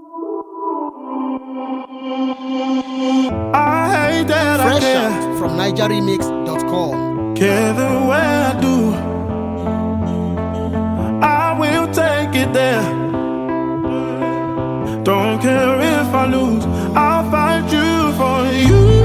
I hate that Fresh I care. out from NigerRemix.com. Care the way I do. I will take it there. Don't care if I lose. I'll fight you for you.